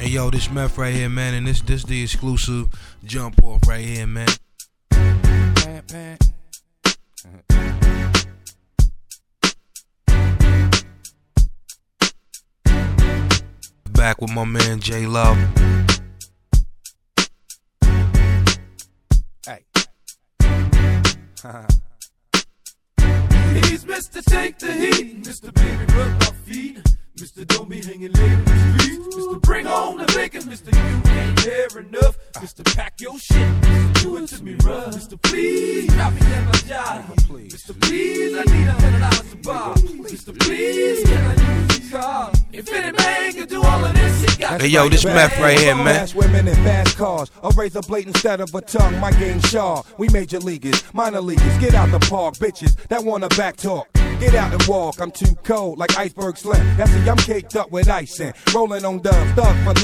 Hey yo, this Meth right here, man, and this the exclusive jump off right here, man. Back with my man J Love. Hey. He's Mr. Take the Heat, Mr. Baby Rub My Feet, Mr. Don't Be Hanging Late in the Streets, Mr. Bring On the Bacon, Mr. You Ain't There Enough, Mr. Pack Your Shit, Mr. Do It To Me Rough, Mr. Please Drop Me At My Job, Mr. Please I Need $100 to buy, Mr. Please Can I use your car? If any man can do all of this, he got. Hey yo, this Meth right here, man. Fast women and fast cars. A razor blade instead of a tongue. My game sharp. We major leaguers, minor leaguers. Get out the park, bitches that wanna back talk. Get out and walk. I'm too cold like iceberg slim. That's see, I'm caked up with ice and rolling on dubs. Thug for life.